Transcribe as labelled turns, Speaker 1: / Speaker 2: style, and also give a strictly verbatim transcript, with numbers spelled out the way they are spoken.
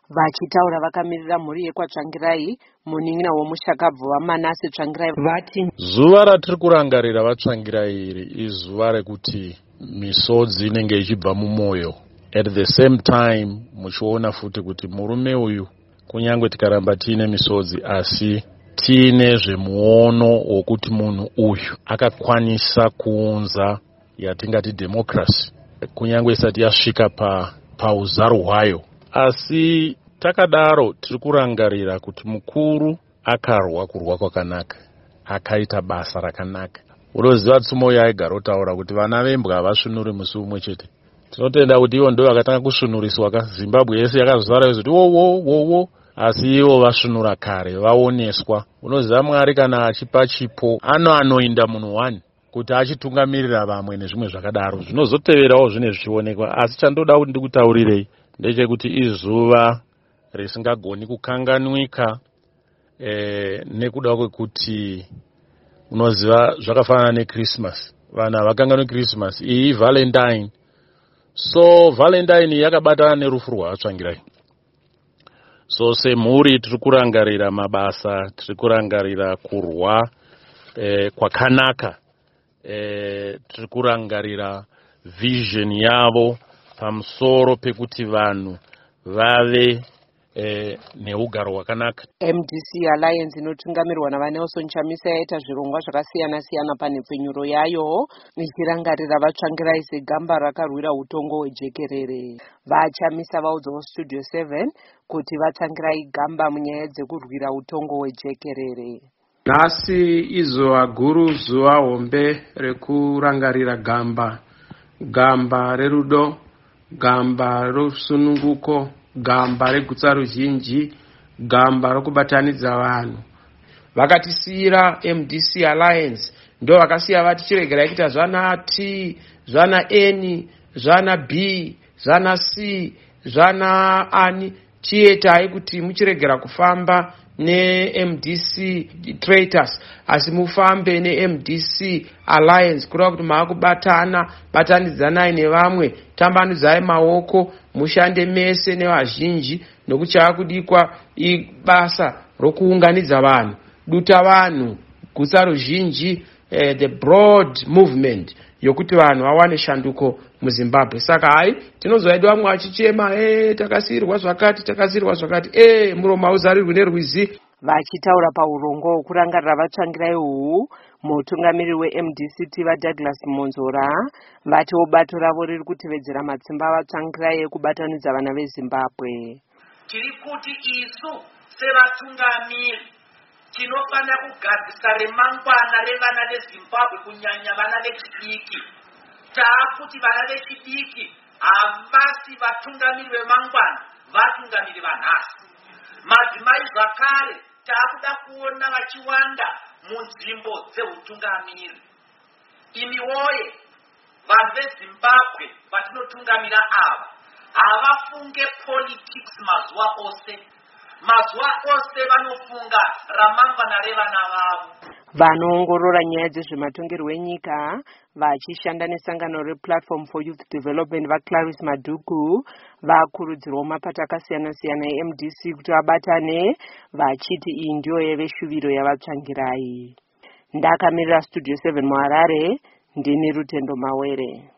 Speaker 1: Vachitaura vakamirira mhuri yekwaTsvangirai, munin'ina womushakabvu waManase Tsvangirai vati
Speaker 2: zuva ratiri kurangarira vaTsvangirai iri izuva rekuti misodzi inenge ichibva mumwoyo. At the same time muchiona futi kuti murume uyu kunyange tikaramba tiine misodzi asi tiine zvemuono wokuti munhu uyu akakwanisa kuunza yatingati democracy kunyange isati yasvika pa pauzaro hwayo. Asi takadaro tiri kurangarira kuti mukuru akarwa kurwa kwakanaka, akaita basa rakanaka. Unoziva tsumo yaigara otaura kuti vana vembwa havasvinuri musi umwe chete. Tinotenda kuti ivo ndo vakatanga kusvinuriswa ka Zimbabwe yese yakazara yozoti wo wo wo wo, asi ivo vasvinura kare, vaoneswa. Unoziva Mwari kana achipa chipo ano anoinda munhu wani kuti achitungamirira vamwe nezvimwe zvakadaro zvinozoteverawo zvine zvichionekwa. Asi chandoda kuti ndikutaurirei ndechekuti izuva risingagoni kukanganwika eh, nekuda kwekuti unoziva zvakafanana neChristmas. Vanhu havakanganwi Christmas, iyi Valentine. So Valentine yakabatana nerufu rwaVaTsvangirai. So semhuri tiri kurangarira mabasa, tiri kurangarira kurwa eh, kwakanaka, eh, tiri kurangarira vision yavo pamusoro pekuti vanhu vave eh, neugaro hwakanaka.
Speaker 1: M D C Alliance inotungamirwa naVaNelson Chamisa yaita zvirongwa zvakasiyana siyana panhepfenyuro yayo ichirangarira vaTsvangirai segamba rakarwira utongo hwejekerere. VaChamisa vaudzawo Studio seven kuti vaTsvangirai gamba munyaya dzekurwira utongo hwejekerere.
Speaker 3: Nhasi izuva guru, zuva hombe rekurangarira gamba, gamba rerudo, gamba rosununguko, gamba regutsa ruzhinji, gamba rokubatanidza vanhu. Vakatisiyira M D C Alliance ndo vakasiya vati chiregerai kuita zvana T, zvana N, zvana B, zvana C, zvana ani, chietai kuti muchiregera kufamba ne M D C traitors asi mufambe ne M D C Alliance kureva kuti maakubatana, batanidzanai nevamwe, tambanudzai maoko, mushande mese nevazhinji nokuti chaakudikwa ibasa rokuunganidza vanhu, duta vanhu, gutsa ruzhinji, eh, the broad movement yokuti vanhu vawane shanduko muZimbabwe. Saka hai tinozoida vamwe vachichema eh takasirwa zvakati takasirwa zvakati eh muromo auzarirwi nerwizi.
Speaker 1: Vachitaura paurongo hwekurangarira vaTsvangirai uhu, mutungamiriri weM D C Tiva Douglas Monzora vatiwo bato ravo riri kutevedzera matsimba avaTsvangirai ekubatanidza vana veZimbabwe.
Speaker 4: Tiri kuti isu sevatungamiri tinofanira kugadzisa remangwana revana veZimbabwe, kunyanya vana vechidiki. Taakuti vana vechidiki havasi vatungamiri vemangwana, vatungamiri vanhasi. Madzimai zvakare taakuda kuona vachiwanda munzvimbo dzeutungamiri. Imi woye vanhu veZimbabwe vatinotungamira ava havafunge politics mazuva ose. Mazuva ose vanofunga ramangwana revana vavo.
Speaker 1: Vanoongorora nyaya dzezvematongerwo enyika vachishanda nesangano rePlatform for Youth Development vaClarice Maduku vakurudzirwawo mapato akasiyana siyana eM D C kuti vabatane vachiti iyi ndiyo yeveshuviro yavaTsvangirai. Ndakamirira Studio seven muHarare, ndini Rutendo Mawere.